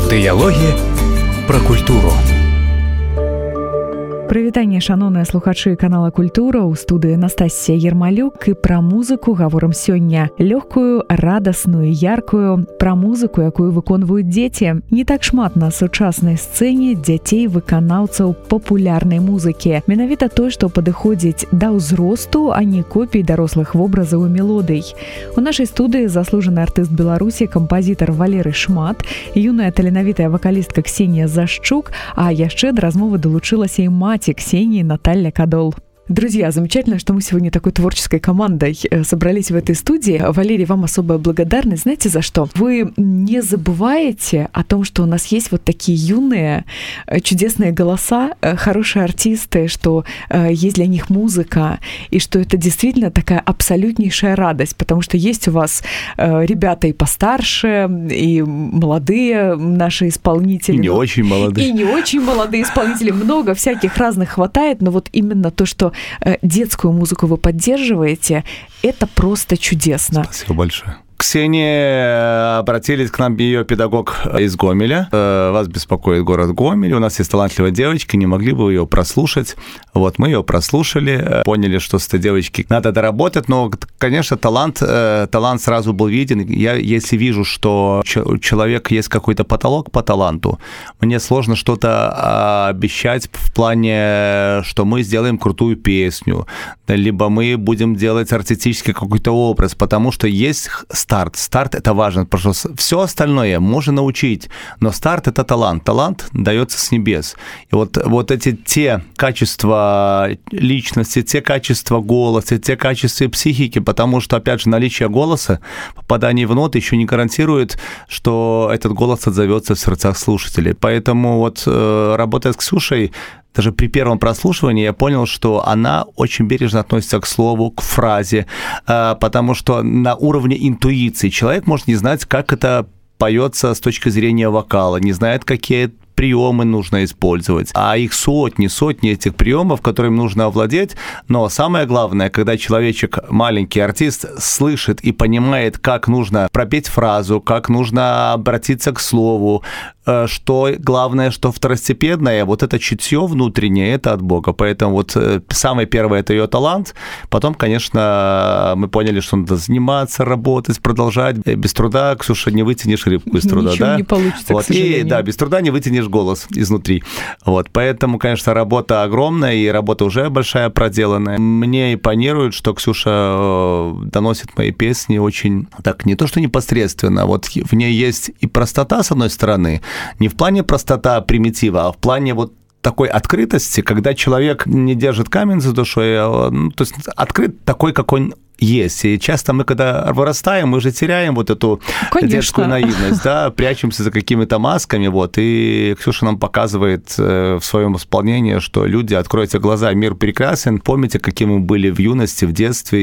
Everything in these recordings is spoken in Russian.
Дыялогі пра культуру. Прывітанне, шаноўныя слухачы канала Культура, у студыі Настасія Ермалюк, і пра музыку гаворым сёння. Лёгкую, радасную, яркую, пра музыку, якую выконваюць дзеці. Не так шмат на сучаснай сцэне дзяцей-выканаўцаў папулярнай музыкі. Менавіта той, што падыходзіць да ўзросту, а не копій дарослых вобразаў і мелодый. У нашай студыі заслужаны артыст Беларусі, кампазітар Валерый Шмат, юная таленавітая вакалістка Ксенія Зашчук, а яшчэ да размовы далучылася і маці Ксении Наталья Кадол. Друзья, замечательно, что мы сегодня такой творческой командой собрались в этой студии. Валерий, вам особая благодарность. Знаете, за что? Вы не забываете о том, что у нас есть вот такие юные, чудесные голоса, хорошие артисты, что есть для них музыка, и что это действительно такая абсолютнейшая радость, потому что есть у вас ребята и постарше, и молодые наши исполнители. И не очень молодые. И не очень молодые исполнители. Много всяких разных хватает, но вот именно то, что детскую музыку вы поддерживаете, это просто чудесно. Спасибо большое. Ксения, обратились к нам ее педагог из Гомеля. Вас беспокоит город Гомель. У нас есть талантливая девочка, не могли бы вы ее прослушать? Вот, мы ее прослушали, поняли, что с этой девочкой надо доработать, но, конечно, талант сразу был виден. Я, если вижу, что у человека есть какой-то потолок по таланту, мне сложно что-то обещать в плане, что мы сделаем крутую песню, либо мы будем делать артистический какой-то образ, потому что есть Старт – это важно, потому что все остальное можно научить, но старт – это талант. Талант дается с небес. И вот эти те качества личности, те качества голоса, те качества психики, потому что, опять же, наличие голоса, попадание в ноты еще не гарантирует, что этот голос отзовется в сердцах слушателей. Поэтому вот работая с Ксюшей, даже при первом прослушивании я понял, что она очень бережно относится к слову, к фразе, потому что на уровне интуиции человек может не знать, как это поется с точки зрения вокала, не знает, какие приемы нужно использовать, а их сотни этих приемов, которыми нужно овладеть. Но самое главное, когда человечек, маленький артист, слышит и понимает, как нужно пропеть фразу, как нужно обратиться к слову, что главное, что второстепенное, вот это чутье внутреннее, это от Бога. Поэтому вот самое первое – это ее талант. Потом, конечно, мы поняли, что надо заниматься, работать, продолжать. Без труда, Ксюша, не вытянешь рыбку из труда. Ничего не получится, вот. К сожалению. И, да, без труда не вытянешь голос изнутри. Вот. Поэтому, конечно, работа огромная, и работа уже большая проделанная. Мне импонирует, что Ксюша доносит мои песни очень, так, не то что непосредственно, вот в ней есть и простота, с одной стороны, не в плане простота примитива, а в плане вот такой открытости, когда человек не держит камень за душой, то есть открыт такой, какой он есть. И часто мы, когда вырастаем, мы же теряем вот эту детскую наивность, да, прячемся за какими-то масками, вот, и Ксюша нам показывает в своем исполнении, что люди, откройте глаза, мир прекрасен, помните, каким мы были в юности, в детстве,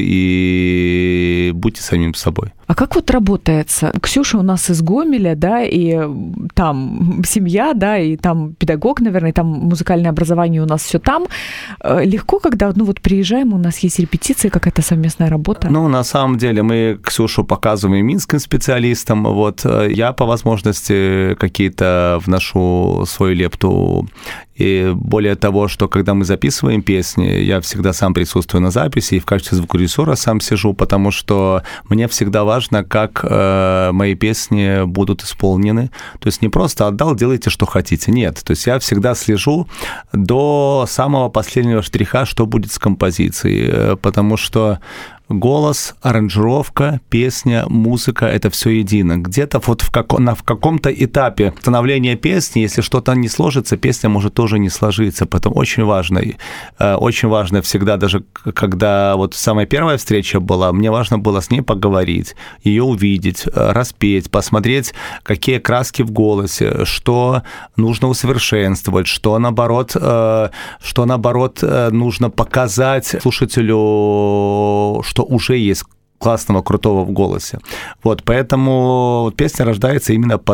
и будьте самим собой. А как вот работается? Ксюша у нас из Гомеля, да, и там семья, да, и там педагог, наверное, и там музыкальное образование у нас все там. Легко, когда, ну вот приезжаем, у нас есть репетиции, какая-то совместная работа? Ну, на самом деле, мы Ксюшу показываем минским специалистам, вот, я по возможности какие-то вношу свою лепту. И более того, что когда мы записываем песни, я всегда сам присутствую на записи и в качестве звукорежиссера сам сижу, потому что мне всегда важно, как мои песни будут исполнены. То есть не просто отдал, делайте, что хотите. Нет, то есть я всегда слежу до самого последнего штриха, что будет с композицией, потому что голос, аранжировка, песня, музыка – это все едино. Где-то вот в каком-то этапе становления песни, если что-то не сложится, песня может тоже не сложиться. Поэтому очень важно всегда, даже когда вот самая первая встреча была, мне важно было с ней поговорить, ее увидеть, распеть, посмотреть, какие краски в голосе, что нужно усовершенствовать, что наоборот нужно показать слушателю, что уже есть классного, крутого в голосе. Вот, поэтому песня рождается именно под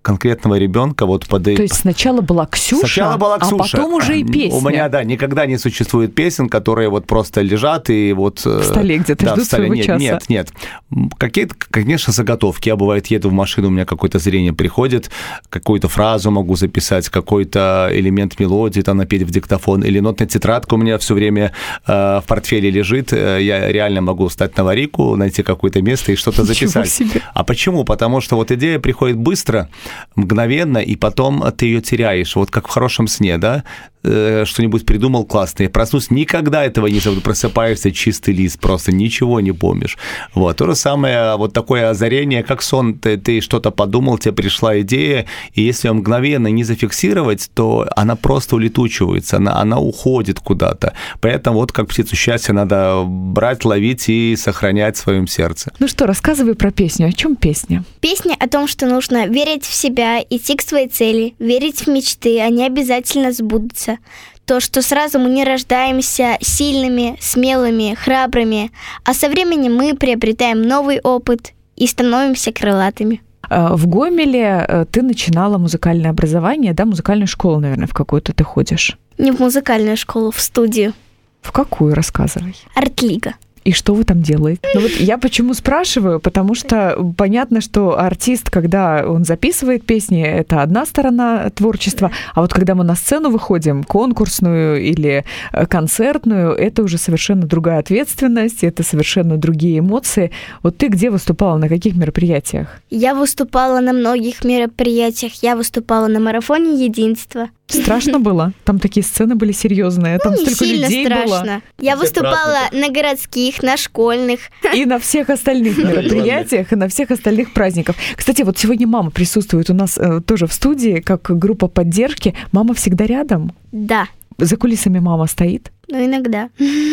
конкретного ребенка вот под... То есть сначала была Ксюша, а потом уже и песня. У меня, никогда не существует песен, которые вот просто лежат и вот... В столе где-то ждут своего часа. Нет. Какие-то, конечно, заготовки. Я, бывает, еду в машину, у меня какое-то зрение приходит, какую-то фразу могу записать, какой-то элемент мелодии там напеть в диктофон, или нотная тетрадка у меня все время в портфеле лежит, я реально могу встать на аварийку, найти какое-то место и что-то записать. А почему? Потому что вот идея приходит быстро, мгновенно, и потом ты ее теряешь. Вот как в хорошем сне, да? Что-нибудь придумал классное, проснусь, никогда этого не забуду, просыпаешься, чистый лист, просто ничего не помнишь. Вот. То же самое, вот такое озарение, как сон, ты что-то подумал, тебе пришла идея, и если ее мгновенно не зафиксировать, то она просто улетучивается, она уходит куда-то. Поэтому вот как птицу счастья надо брать, ловить и сохранять в своем сердце. Ну что, рассказывай про песню. О чем песня? Песня о том, что нужно верить в себя, идти к своей цели, верить в мечты, они обязательно сбудутся. То, что сразу мы не рождаемся сильными, смелыми, храбрыми, а со временем мы приобретаем новый опыт и становимся крылатыми. В Гомеле ты начинала музыкальное образование, да, музыкальную школу, наверное, в какую-то ты ходишь? Не в музыкальную школу, в студию. В какую, рассказывай? Артлига. И что вы там делаете? Ну вот я почему спрашиваю, потому что понятно, что артист, когда он записывает песни, это одна сторона творчества, а вот когда мы на сцену выходим, конкурсную или концертную, это уже совершенно другая ответственность, это совершенно другие эмоции. Вот ты где выступала, на каких мероприятиях? Я выступала на многих мероприятиях, я выступала на марафоне «Единство». Страшно было? Там такие сцены были серьезные, там не столько людей страшно. было. Я выступала на городских, на школьных. И на всех остальных мероприятиях, и на всех остальных праздниках. Кстати, вот сегодня мама присутствует у нас тоже в студии, как группа поддержки. Мама всегда рядом? Да. За кулисами мама стоит? Ну, иногда.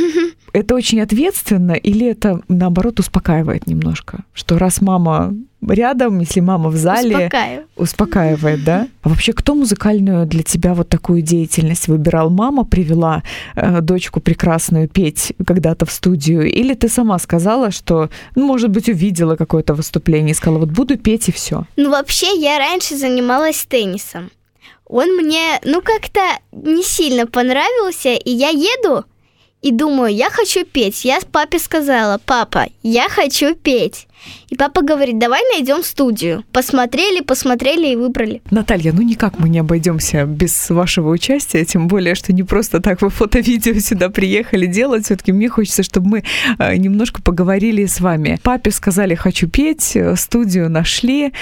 Это очень ответственно или это, наоборот, успокаивает немножко? Что раз мама рядом, если мама в зале... Успокаивает, да? А вообще, кто музыкальную для тебя вот такую деятельность выбирал? Мама привела дочку прекрасную петь когда-то в студию? Или ты сама сказала, что, может быть, увидела какое-то выступление и сказала, вот буду петь и все? Ну, вообще, я раньше занималась теннисом. Он мне, как-то не сильно понравился, и я еду и думаю, я хочу петь. Я папе сказала, папа, я хочу петь. И папа говорит, давай найдем студию. Посмотрели и выбрали. Наталья, никак мы не обойдемся без вашего участия, тем более, что не просто так вы фото-видео сюда приехали делать. Все-таки мне хочется, чтобы мы немножко поговорили с вами. Папе сказали, хочу петь, студию нашли,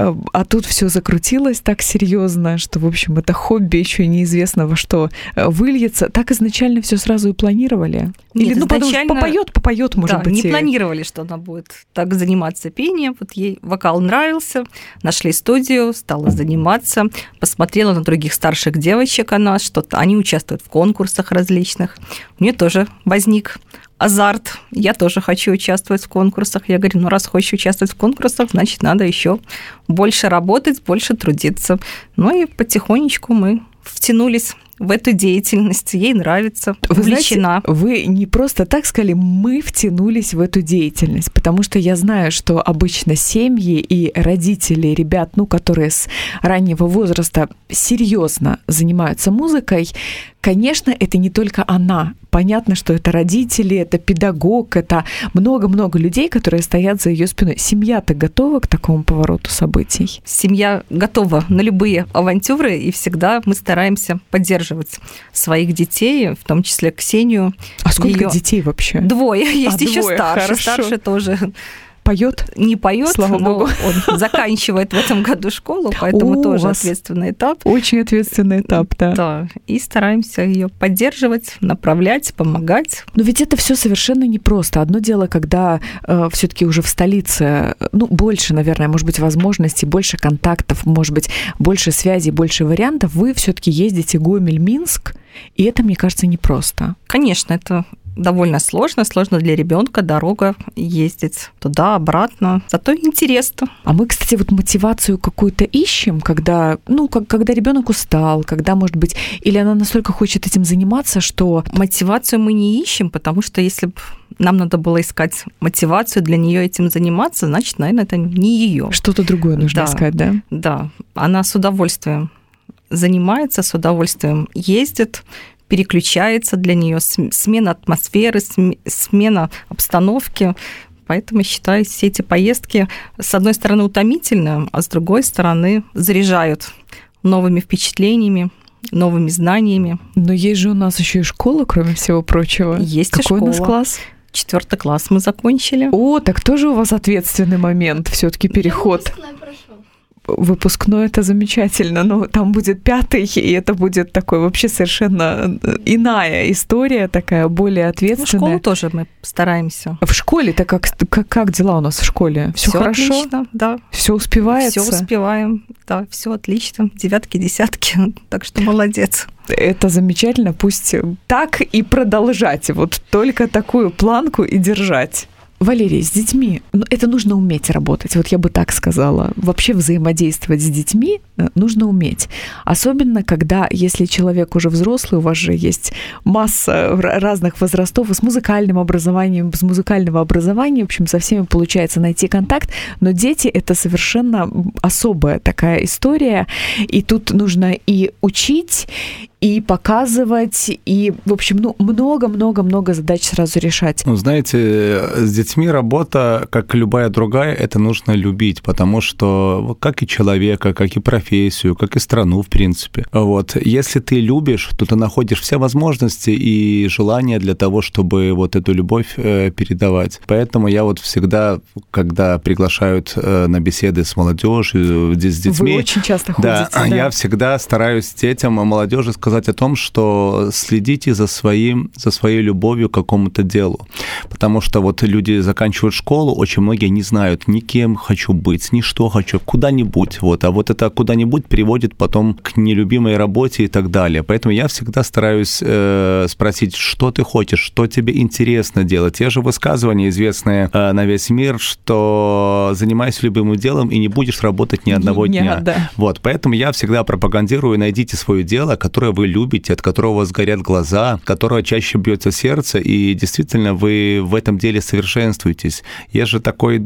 а тут все закрутилось так серьезно, что, в общем, это хобби еще неизвестно во что выльется. Так изначально все сразу и планировали? Нет, или, изначально... попоет, может быть. Не планировали, что она будет так заниматься пением. Вот ей вокал нравился, нашли студию, стала заниматься, посмотрела на других старших девочек она, что-то они участвуют в конкурсах различных. У нее тоже возник азарт. Я тоже хочу участвовать в конкурсах. Я говорю, раз хочешь участвовать в конкурсах, значит, надо еще больше работать, больше трудиться. И потихонечку мы втянулись в эту деятельность, ей нравится, увлечена. Вы знаете, вы не просто так сказали, мы втянулись в эту деятельность, потому что я знаю, что обычно семьи и родители ребят, которые с раннего возраста серьезно занимаются музыкой, конечно, это не только она. Понятно, что это родители, это педагог, это много-много людей, которые стоят за ее спиной. Семья-то готова к такому повороту событий? Семья готова на любые авантюры, и всегда мы стараемся поддерживать своих детей, в том числе Ксению. А сколько детей вообще? 2. Есть еще старший. Хорошо. Старший тоже поет? Не поет, слава богу. Он заканчивает в этом году школу, поэтому тоже ответственный этап. Очень ответственный этап, да. Да, и стараемся ее поддерживать, направлять, помогать. Но ведь это все совершенно непросто. Одно дело, когда все-таки уже в столице, больше, наверное, может быть, возможностей, больше контактов, может быть, больше связей, больше вариантов. Вы все-таки ездите Гомель, Минск, и это, мне кажется, непросто. Конечно, это довольно сложно для ребенка дорога ездить туда-обратно, зато интересно. А мы, кстати, мотивацию какую-то ищем, когда, когда ребенок устал, когда, может быть, или она настолько хочет этим заниматься, что... Мотивацию мы не ищем, потому что если бы нам надо было искать мотивацию для нее этим заниматься, значит, наверное, это не ее. Что-то другое нужно искать, да? Да, она с удовольствием занимается, с удовольствием ездит, переключается для нее, смена атмосферы, смена обстановки. Поэтому, считаю, все эти поездки, с одной стороны, утомительны, а с другой стороны, заряжают новыми впечатлениями, новыми знаниями. Но есть же у нас еще и школа, кроме всего прочего. Есть Какой и школа. у нас класс? 4 класс мы закончили. О, так тоже у вас ответственный момент, все-таки переход. Выпускной — это замечательно, но там будет 5-й, и это будет такой вообще совершенно иная история, такая более ответственная. В школу тоже мы стараемся. В школе-то как дела у нас в школе? Все хорошо? Отлично, да. Все успевается? Все успеваем, да, все отлично. 9, 10, так что молодец. Это замечательно, пусть так и продолжать, вот только такую планку и держать. Валерий, с детьми, это нужно уметь работать, вот я бы так сказала. Вообще взаимодействовать с детьми нужно уметь. Особенно, если человек уже взрослый, у вас же есть масса разных возрастов, с музыкальным образованием, без музыкального образования, в общем, со всеми получается найти контакт, но дети — это совершенно особая такая история, и тут нужно и учить, и показывать, и, в общем, много-много-много задач сразу решать. Знаете, с детьми работа, как и любая другая, это нужно любить, потому что как и человека, как и профессию, как и страну, в принципе. Вот. Если ты любишь, то ты находишь все возможности и желания для того, чтобы вот эту любовь передавать. Поэтому я вот всегда, когда приглашают на беседы с молодежью, с детьми... Вы очень часто ходите, да? Я всегда стараюсь детям и молодежи сказать о том, что следите за своей любовью к какому-то делу. Потому что вот люди заканчивают школу, очень многие не знают ни кем хочу быть, ни что хочу, куда-нибудь. Вот. А вот это куда-нибудь приводит потом к нелюбимой работе и так далее. Поэтому я всегда стараюсь спросить, что ты хочешь, что тебе интересно делать. Те же высказывания, известные на весь мир, что занимайся любимым делом и не будешь работать ни одного дня. Да. Вот. Поэтому я всегда пропагандирую, найдите свое дело, которое вы любите, от которого у вас горят глаза, от которого чаще бьется сердце, и действительно вы в этом деле совершенствуетесь. Есть же такой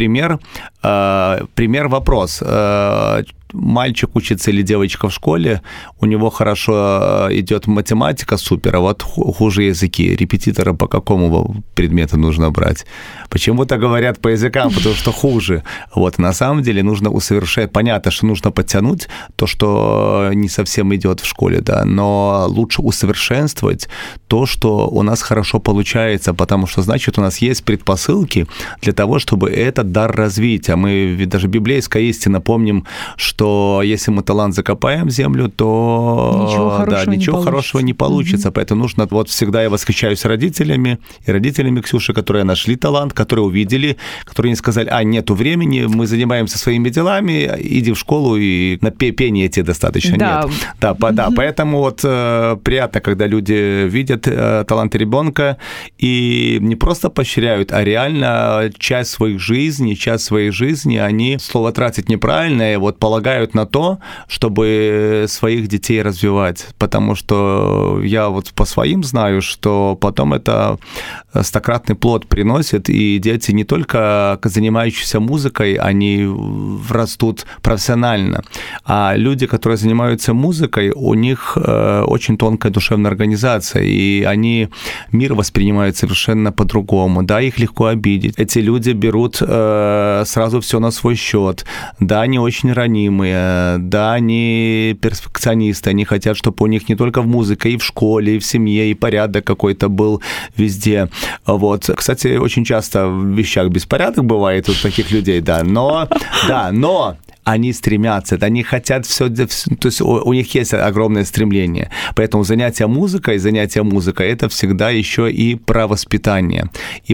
пример-вопрос. Мальчик учится или девочка в школе, у него хорошо идет математика, супер, а вот хуже языки. Репетитора по какому предмету нужно брать? Почему-то говорят по языкам, потому что хуже. Вот, на самом деле нужно усовершать. Понятно, что нужно подтянуть то, что не совсем идет в школе, да, но лучше усовершенствовать то, что у нас хорошо получается, потому что, значит, у нас есть предпосылки для того, чтобы этот дар развить. А мы, даже библейская истина, помним, что если мы талант закопаем в землю, то ничего хорошего не получится. Поэтому нужно, вот всегда я восхищаюсь родителями Ксюши, которые нашли талант, которые увидели, которые не сказали, нету времени, мы занимаемся своими делами, иди в школу, и на пение тебе достаточно. Да. Нет. Да, поэтому вот приятно, когда люди видят талант ребенка и не просто поощряют, а реально часть своей жизни они, слово тратить неправильное, вот полагают на то, чтобы своих детей развивать, потому что я вот по своим знаю, что потом это стократный плод приносит, и дети не только занимающиеся музыкой, они растут профессионально, а люди, которые занимаются музыкой, у них очень тонкая душевная организация, и они мир воспринимают совершенно по-другому, да, их легко обидеть. Эти люди берут сразу все на свой счет, да, они очень ранимые, да, они перфекционисты, они хотят, чтобы у них не только в музыке, и в школе, и в семье, и порядок какой-то был везде. Вот. Кстати, очень часто в вещах беспорядок бывает у таких людей, но они стремятся, они хотят все, то есть у них есть огромное стремление. Поэтому занятие музыкой, это всегда еще и про воспитание.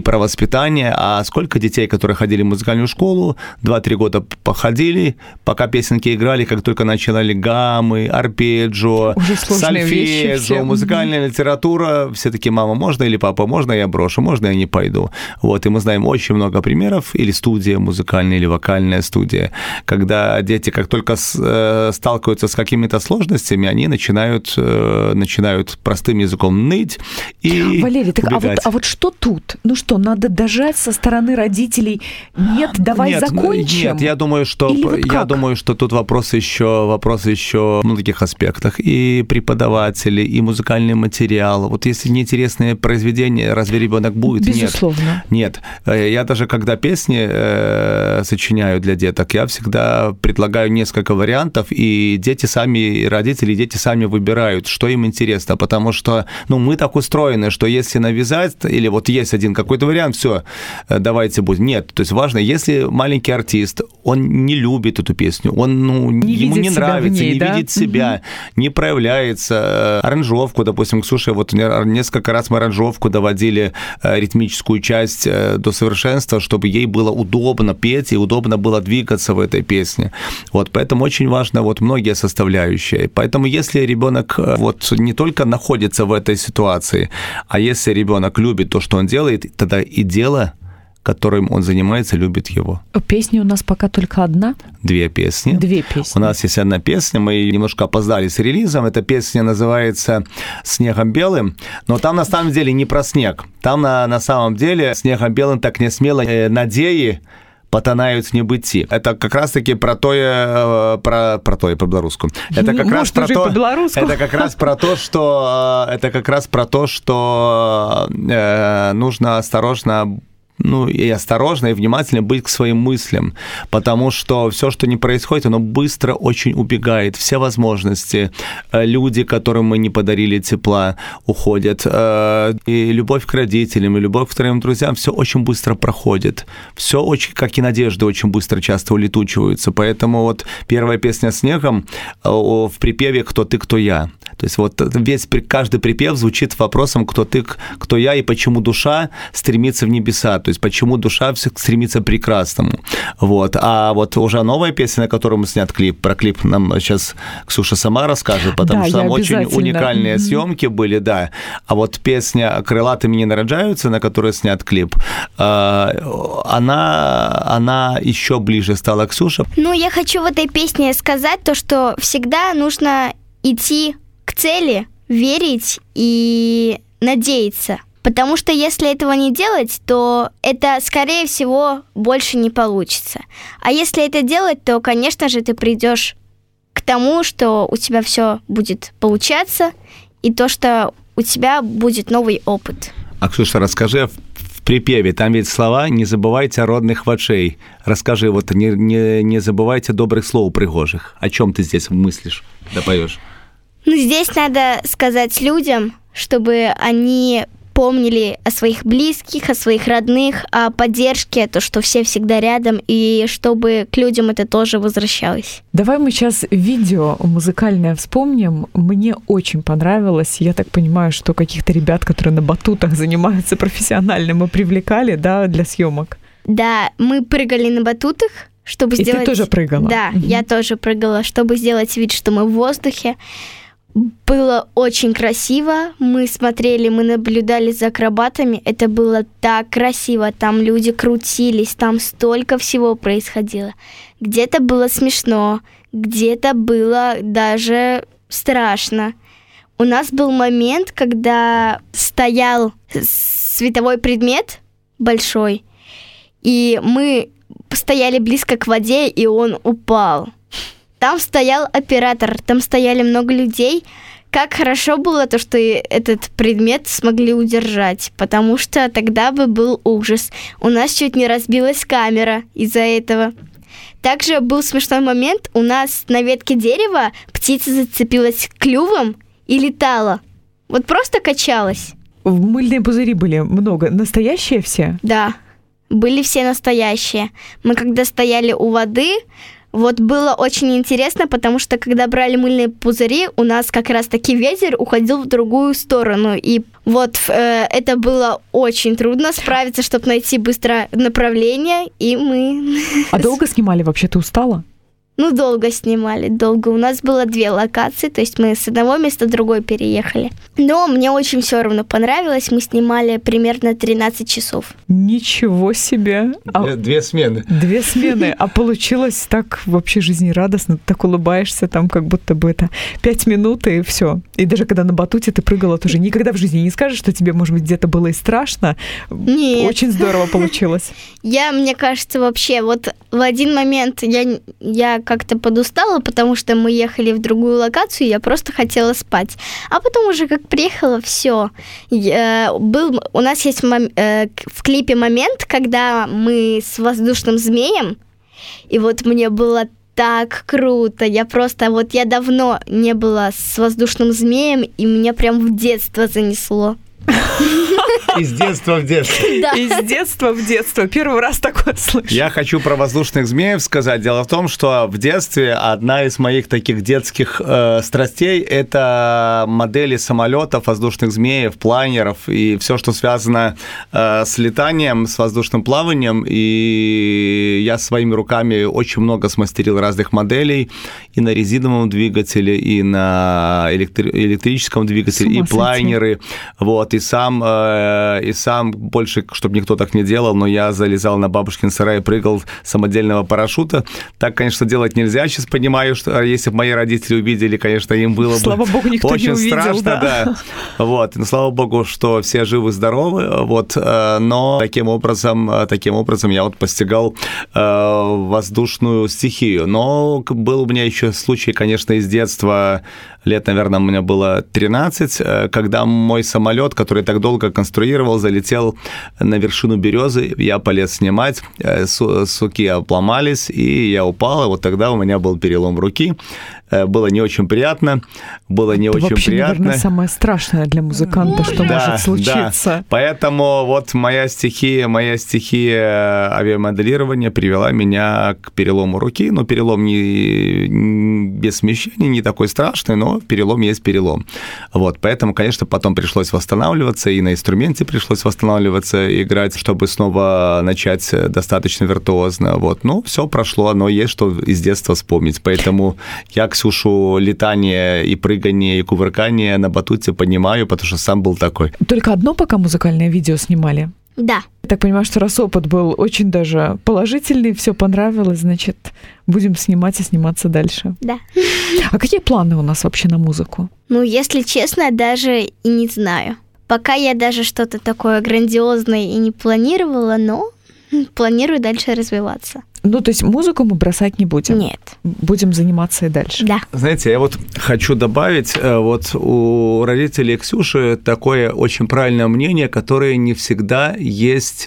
А сколько детей, которые ходили в музыкальную школу, 2-3 года походили, пока песенки играли, как только начинали гаммы, арпеджио, сольфеджио, музыкальная литература, все такие, мама, можно, или папа, можно я брошу, можно я не пойду. Вот, и мы знаем очень много примеров, или студия музыкальная, или вокальная студия, когда дети, как только сталкиваются с какими-то сложностями, они начинают простым языком ныть и Валерий, так, а вот что тут? Ну что, надо дожать со стороны родителей? Нет, давай закончим? Нет, я думаю, что тут вопрос еще в многих аспектах. И преподаватели, и музыкальный материал. Вот если неинтересные произведения, разве ребенок будет? Безусловно. Нет. Я даже когда песни сочиняю для деток, я всегда предлагаю несколько вариантов, и родители, дети сами выбирают, что им интересно, потому что, мы так устроены, что если навязать, или вот есть один какой-то вариант, все, давайте будем. Нет, то есть важно, если маленький артист, он не любит эту песню, ему не нравится, не видит себя, не проявляется. Аранжировку, допустим, Ксюша, вот несколько раз мы аранжировку доводили, ритмическую часть до совершенства, чтобы ей было удобно петь и удобно было двигаться в этой песне. Вот, поэтому очень важно многие составляющие. Поэтому если ребенок не только находится в этой ситуации, а если ребенок любит то, что он делает, тогда и дело, которым он занимается, любит его. Песня у нас пока только одна? 2 песни. 2 песни. У нас есть одна песня, мы немножко опоздали с релизом. Эта песня называется «Снегом белым», но там на самом деле не про снег. Там на самом деле «Снегом белым так не смело надеи потонают в небытии». Это как раз-таки про белорусскую. Это как раз про то, что нужно осторожно и внимательно быть к своим мыслям, потому что все, что не происходит, оно быстро очень убегает. Все возможности, люди, которым мы не подарили тепла, уходят. И любовь к родителям, и любовь к твоим друзьям, все очень быстро проходит. Все очень, как и надежды, очень быстро часто улетучиваются. Поэтому первая песня «Снегом» в припеве «Кто ты, кто я». То есть каждый припев звучит вопросом «Кто ты, кто я?» и почему душа стремится в небеса. То есть почему душа стремится к прекрасному. А уже новая песня, на которую мы снят клип, про клип нам сейчас Ксюша сама расскажет, потому что там очень уникальные съемки были, да. А песня «Крылатыми не нарожаются», на которую снят клип, она еще ближе стала Ксюше. Я хочу в этой песне сказать то, что всегда нужно идти к цели, верить и надеяться. Потому что если этого не делать, то это, скорее всего, больше не получится. А если это делать, то, конечно же, ты придешь к тому, что у тебя все будет получаться, и то, что у тебя будет новый опыт. А, Ксюша, расскажи в припеве, там ведь слова «не забывайте родных вочей». Расскажи, не забывайте добрых слов пригожих. О чем ты здесь мыслишь, да поешь? Здесь надо сказать людям, чтобы они помнили о своих близких, о своих родных, о поддержке, то, что все всегда рядом, и чтобы к людям это тоже возвращалось. Давай мы сейчас видео музыкальное вспомним. Мне очень понравилось. Я так понимаю, что каких-то ребят, которые на батутах занимаются профессионально, мы привлекали, да, для съемок. Да, мы прыгали на батутах, чтобы сделать... И ты тоже прыгала? Да, я тоже прыгала, чтобы сделать вид, что мы в воздухе. Было очень красиво, мы смотрели, мы наблюдали за акробатами, это было так красиво, там люди крутились, там столько всего происходило. Где-то было смешно, где-то было даже страшно. У нас был момент, когда стоял световой предмет большой, и мы стояли близко к воде, и он упал. Там стоял оператор, там стояли много людей. Как хорошо было то, что этот предмет смогли удержать, потому что тогда бы был ужас. У нас чуть не разбилась камера из-за этого. Также был смешной момент. У нас на ветке дерева птица зацепилась клювом и летала. Просто качалась. Мыльные пузыри были много. Настоящие все? Да, были все настоящие. Мы когда стояли у воды... было очень интересно, потому что, когда брали мыльные пузыри, у нас как раз-таки ветер уходил в другую сторону. И это было очень трудно справиться, чтобы найти быстро направление, и мы... А долго снимали вообще? Ты устала? долго снимали, долго. У нас было 2 локации, то есть мы с одного места в другой переехали. Но мне очень все равно понравилось. Мы снимали примерно 13 часов. Ничего себе! 2 смены. 2 смены. А получилось так вообще жизнерадостно. Ты так улыбаешься, там как будто бы это 5 минут и все. И даже когда на батуте ты прыгала, тоже никогда в жизни не скажешь, что тебе, может быть, где-то было и страшно. Нет. Очень здорово получилось. Мне кажется, вообще, вот в один момент я как-то подустала, потому что мы ехали в другую локацию, и я просто хотела спать. А потом уже как приехала, все. У нас есть в клипе момент, когда мы с воздушным змеем, и вот мне было так круто. Я давно не была с воздушным змеем, и меня прям в детство занесло. Из детства в детство. Да. Из детства в детство. Первый раз такое слышу. Я хочу про воздушных змеев сказать. Дело в том, что в детстве одна из моих таких детских страстей – это модели самолетов, воздушных змеев, планеров и все, что связано с летанием, с воздушным плаванием. И я своими руками очень много смастерил разных моделей и на резиновом двигателе, и на электрическом двигателе, и планеры. Вот, и сам больше, чтобы никто так не делал, но я залезал на бабушкин сарай и прыгал с самодельного парашюта. Так, конечно, делать нельзя. Сейчас понимаю, что если бы мои родители увидели, конечно, им было бы слава богу, никто очень не увидел, страшно. Да. Вот. Но, слава богу, что все живы-здоровы. Вот. Но таким образом я вот постигал воздушную стихию. Но был у меня еще случай, конечно, из детства, лет, наверное, у меня было 13, когда мой самолет, который так долго конструировал, залетел на вершину березы, я полез снимать, суки обломались, и я упал, и вот тогда у меня был перелом руки. Было не очень приятно, Это вообще, наверное, самое страшное для музыканта, что может случиться. Да. Поэтому вот моя стихия авиамоделирования привела меня к перелому руки. Но перелом не без смещения, не такой страшный, но перелом есть перелом. Вот, поэтому, конечно, потом пришлось восстанавливаться, и на инструменте пришлось восстанавливаться, играть, чтобы снова начать достаточно виртуозно. Вот. Ну, все прошло, но есть что из детства вспомнить. Поэтому я Ксюшу летание и прыгание, и кувыркание на батуте понимаю, потому что сам был такой. Только одно пока музыкальное видео снимали? Да. Я так понимаю, что раз опыт был очень даже положительный, все понравилось, значит, будем снимать и сниматься дальше. Да. А какие планы у нас вообще на музыку? Если честно, даже и не знаю. Пока я даже что-то такое грандиозное и не планировала, но планирую дальше развиваться. То есть музыку мы бросать не будем? Нет. Будем заниматься и дальше? Да. Знаете, я вот хочу добавить, вот у родителей Ксюши такое очень правильное мнение, которое не всегда есть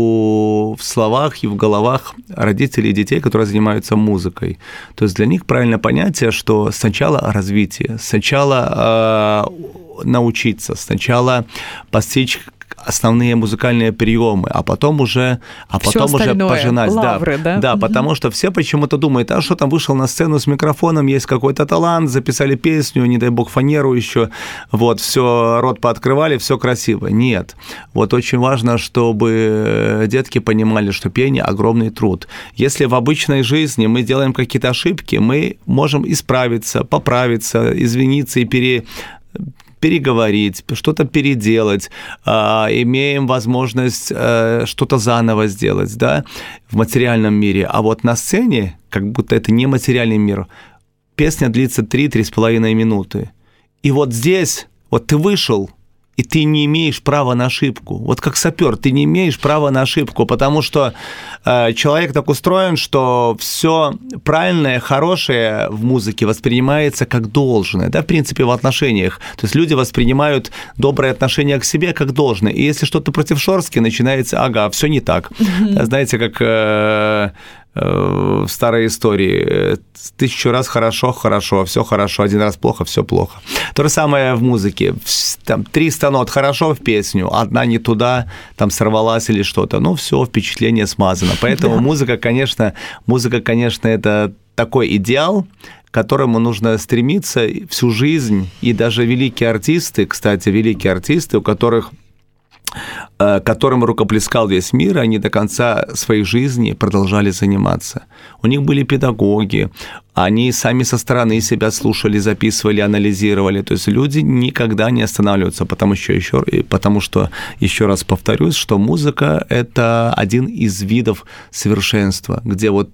в словах и в головах родителей и детей, которые занимаются музыкой. То есть для них правильное понятие, что сначала развитие, сначала научиться, сначала постичь основные музыкальные приемы, а потом уже пожинать. Лавры, да? Да, потому что все почему-то думают, а что там, вышел на сцену с микрофоном, есть какой-то талант, записали песню, не дай бог фанеру еще, вот, все, рот пооткрывали, все красиво. Нет. Вот очень важно, чтобы детки понимали, что пение – огромный труд. Если в обычной жизни мы делаем какие-то ошибки, мы можем исправиться, поправиться, извиниться и переговорить, что-то переделать, имеем возможность что-то заново сделать, да, в материальном мире. А вот на сцене, как будто это не материальный мир, песня длится 3-3,5 минуты. И вот здесь, вот ты вышел, и ты не имеешь права на ошибку. Вот как сапер, ты не имеешь права на ошибку, потому что человек так устроен, что все правильное, хорошее в музыке воспринимается как должное, да, в принципе, в отношениях. То есть люди воспринимают доброе отношение к себе как должное. И если что-то против шорстки, начинается, все не так. Знаете, как в старой истории. 1000 раз хорошо, все хорошо, 1 раз плохо, все плохо. То же самое в музыке. Там 300 нот хорошо в песню, одна не туда, там сорвалась или что-то. Все, впечатление смазано. Поэтому музыка, конечно, это такой идеал, к которому нужно стремиться всю жизнь. И даже великие артисты, у которых которым рукоплескал весь мир, они до конца своей жизни продолжали заниматься. У них были педагоги, они сами со стороны себя слушали, записывали, анализировали. То есть люди никогда не останавливаются, потому что, еще раз повторюсь, что музыка – это один из видов совершенства, где вот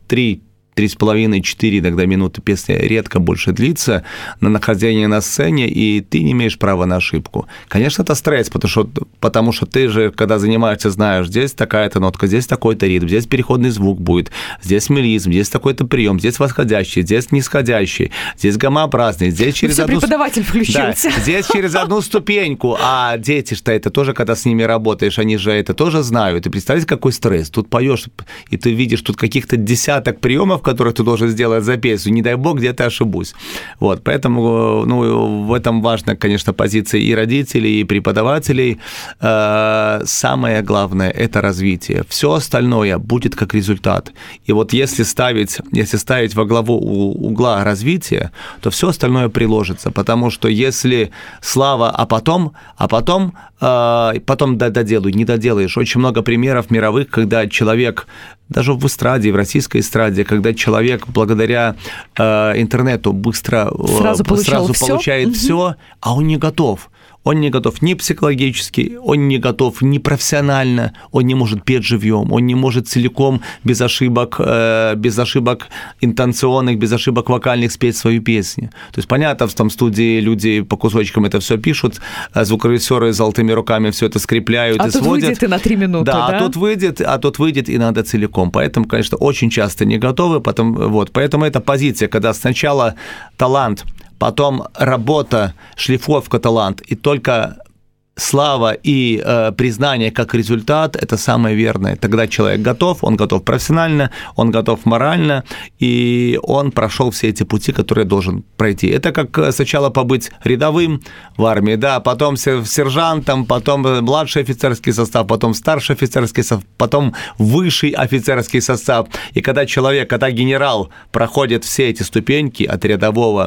3,5-4 иногда минуты песня редко больше длится на нахождение на сцене, и ты не имеешь права на ошибку. Конечно, это стресс, потому что ты же, когда занимаешься, знаешь, здесь такая-то нотка, здесь такой-то ритм, здесь переходный звук будет, здесь мелизм, здесь такой-то прием, здесь восходящий, здесь нисходящий, здесь гаммообразный, здесь через одну... преподаватель включился. Да, здесь через одну ступеньку, а дети что это тоже, когда с ними работаешь, они же это тоже знают. И представляете, какой стресс. Тут поешь, и ты видишь тут каких-то десяток приемов, которые ты должен сделать за песню. Не дай бог, где-то ошибусь. Вот, поэтому в этом важна, конечно, позиция и родителей, и преподавателей. Самое главное – это развитие. Все остальное будет как результат. И вот если ставить во главу угла развития, то все остальное приложится. Потому что если слава, а потом доделай, не доделаешь. Очень много примеров мировых, когда человек, даже в эстраде, в российской эстраде, когда человек благодаря интернету быстро сразу получает все, а он не готов. Он не готов ни психологически, он не готов ни профессионально, он не может петь живьем, он не может целиком, без ошибок интонационных, без ошибок вокальных спеть свою песню. То есть, понятно, в студии люди по кусочкам это все пишут, звукорежиссеры золотыми руками все это скрепляют и сводят. А тут выйдет и на 3 минуты, да? А тут выйдет и надо целиком. Поэтому, конечно, очень часто не готовы. Поэтому это позиция, когда сначала талант, потом работа, шлифовка талант, и только слава и признание как результат – это самое верное. Тогда человек готов, он готов профессионально, он готов морально, и он прошел все эти пути, которые должен пройти. Это как сначала побыть рядовым в армии, да, потом сержантом, потом младший офицерский состав, потом старший офицерский состав, потом высший офицерский состав. И когда генерал проходит все эти ступеньки от рядового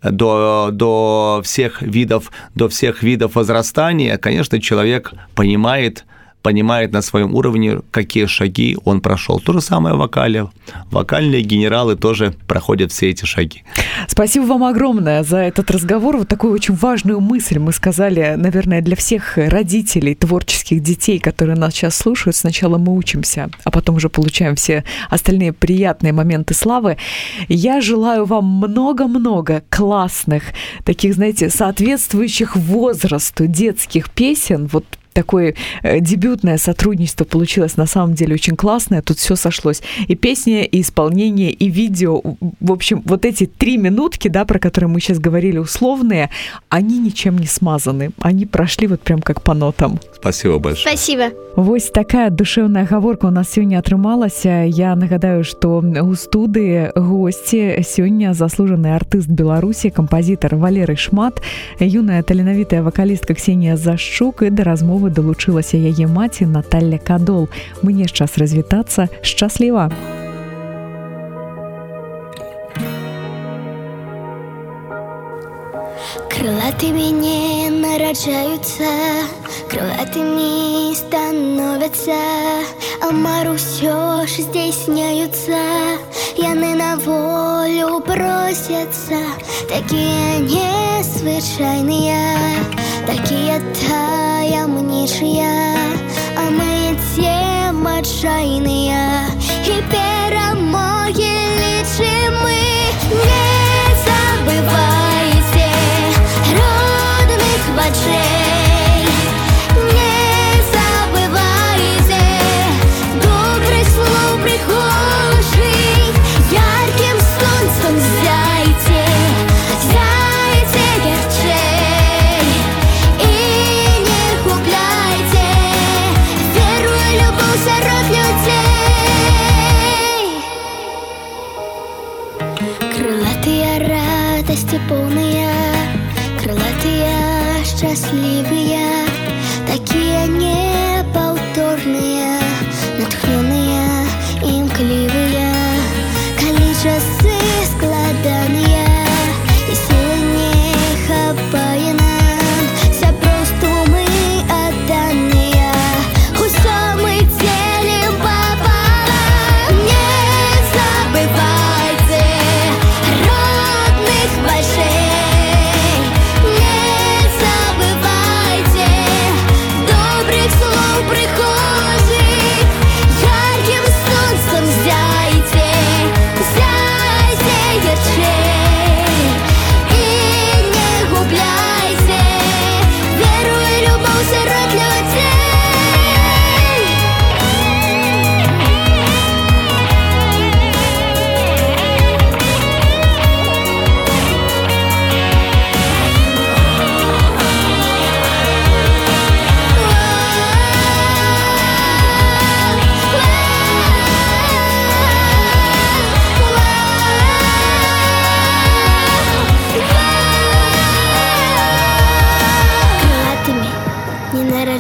до всех видов возрастания, конечно, человек понимает на своем уровне, какие шаги он прошел. То же самое в вокале. Вокальные генералы тоже проходят все эти шаги. Спасибо вам огромное за этот разговор. Вот такую очень важную мысль мы сказали, наверное, для всех родителей творческих детей, которые нас сейчас слушают. Сначала мы учимся, а потом уже получаем все остальные приятные моменты славы. Я желаю вам много-много классных, таких, знаете, соответствующих возрасту детских песен. Вот такое дебютное сотрудничество получилось на самом деле очень классное. Тут все сошлось. И песня, и исполнение, и видео. В общем, вот эти 3 минутки, да, про которые мы сейчас говорили, условные, они ничем не смазаны. Они прошли вот прям как по нотам. Спасибо большое. Спасибо. Вось такая душевная гаворка у нас сегодня атрымалася. Я нагадаю, что у студии гости сегодня заслуженный артист Беларуси, композитор Валерий Шмат, юная таленавітая вокалистка Ксения Защук, и до размовы долучылася яе маці Наталья Кадол. Мне ж час развітацца. Шчасліва! Крылатыми не нараджаются, крылатыми становятся, а мару все ж здійсняются, яны на волю просятся, такие незвычайные, такие таямничие, а мы тем отчаянные, и перемоги лічим мы. Не забывайте родных бачей, не забывайте добрых слов прихожих, ярким солнцем зяйте, зяйте ярчей, и не губляйте веру и любовь сярод людей. Крылатые радости полные, крылатые счастливые, такие неповторные, натхненные и мкливые, коли часы складанные, и силы не хапае нам, вся просто мы отданные,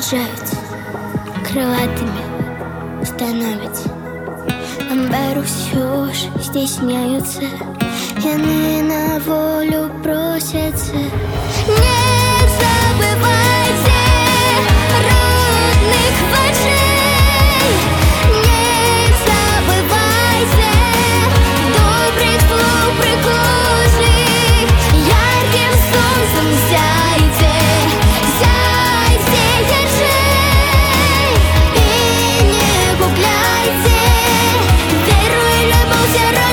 уезжают, крылатыми становятся. Амберу все ж стесняются, яны на волю просятся. Не забывайте родных вожей, не забывайте добрых слов прикожих. Ярким солнцем зяйте, зяйте ярчей, и не губляйте веру и любовь сирот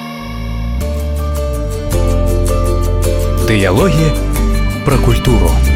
людей. Дыялогі пра культуру.